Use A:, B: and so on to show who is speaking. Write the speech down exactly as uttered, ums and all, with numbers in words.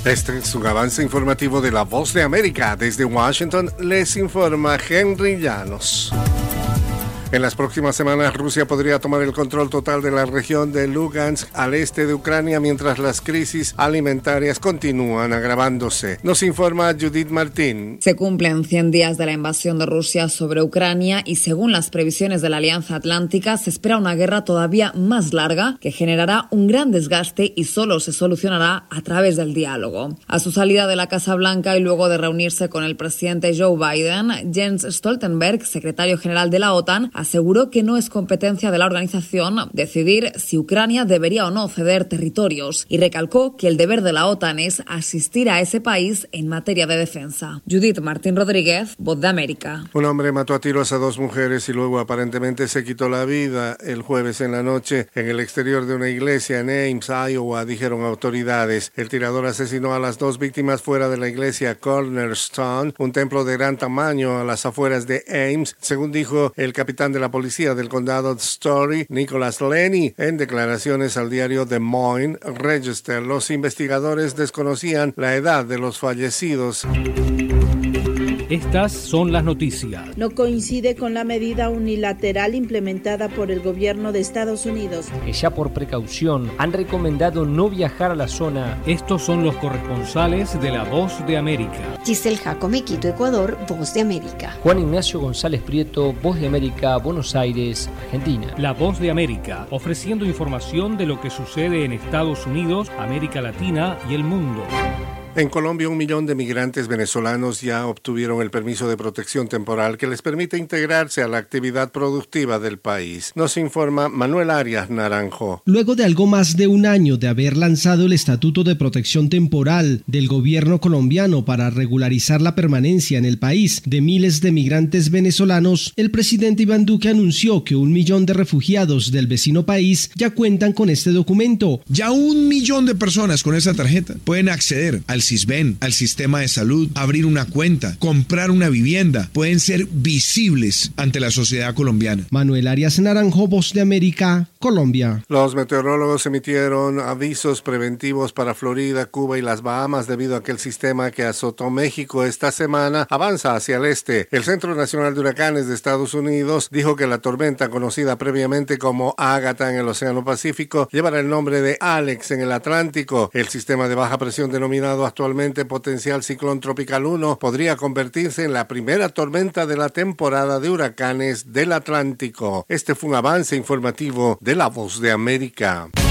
A: Este es un avance informativo de La Voz de América. Desde Washington les informa Henry Llanos. En las próximas semanas, Rusia podría tomar el control total de la región de Lugansk al este de Ucrania mientras las crisis alimentarias continúan agravándose. Nos informa Judith Martín.
B: Se cumplen cien días de la invasión de Rusia sobre Ucrania y según las previsiones de la Alianza Atlántica se espera una guerra todavía más larga que generará un gran desgaste y solo se solucionará a través del diálogo. A su salida de la Casa Blanca y luego de reunirse con el presidente Joe Biden, Jens Stoltenberg, secretario general de la OTAN, aseguró que no es competencia de la organización decidir si Ucrania debería o no ceder territorios y recalcó que el deber de la OTAN es asistir a ese país en materia de defensa. Judith Martín Rodríguez, Voz de América.
A: Un hombre mató a tiros a dos mujeres y luego aparentemente se quitó la vida el jueves en la noche en el exterior de una iglesia en Ames, Iowa, dijeron autoridades. El tirador asesinó a las dos víctimas fuera de la iglesia Cornerstone, un templo de gran tamaño a las afueras de Ames, según dijo el capitán de la policía del condado Story, Nicholas Lenny, en declaraciones al diario Des Moines Register. Los investigadores desconocían la edad de los fallecidos.
C: Estas son las noticias.
D: No coincide con la medida unilateral implementada por el gobierno de Estados Unidos,
E: que ya por precaución han recomendado no viajar a la zona.
C: Estos son los corresponsales de La Voz de América.
F: Giselle Jacome, Quito, Ecuador, Voz de América.
E: Juan Ignacio González Prieto, Voz de América, Buenos Aires, Argentina.
C: La Voz de América, ofreciendo información de lo que sucede en Estados Unidos, América Latina y el mundo.
A: En Colombia, un millón de migrantes venezolanos ya obtuvieron el permiso de protección temporal que les permite integrarse a la actividad productiva del país. Nos informa Manuel Arias Naranjo.
G: Luego de algo más de un año de haber lanzado el Estatuto de Protección Temporal del gobierno colombiano para regularizar la permanencia en el país de miles de migrantes venezolanos, el presidente Iván Duque anunció que un millón de refugiados del vecino país ya cuentan con este documento.
H: Ya un millón de personas con esa tarjeta pueden acceder al SISBEN, al sistema de salud, abrir una cuenta, comprar una vivienda, pueden ser visibles ante la sociedad colombiana.
G: Manuel Arias Naranjo, Voz de América, Colombia.
A: Los meteorólogos emitieron avisos preventivos para Florida, Cuba y las Bahamas debido a que el sistema que azotó México esta semana avanza hacia el este. El Centro Nacional de Huracanes de Estados Unidos dijo que la tormenta conocida previamente como Ágata en el Océano Pacífico llevará el nombre de Alex en el Atlántico. El sistema de baja presión denominado actualmente potencial ciclón tropical uno podría convertirse en la primera tormenta de la temporada de huracanes del Atlántico. Este fue un avance informativo de La Voz de América.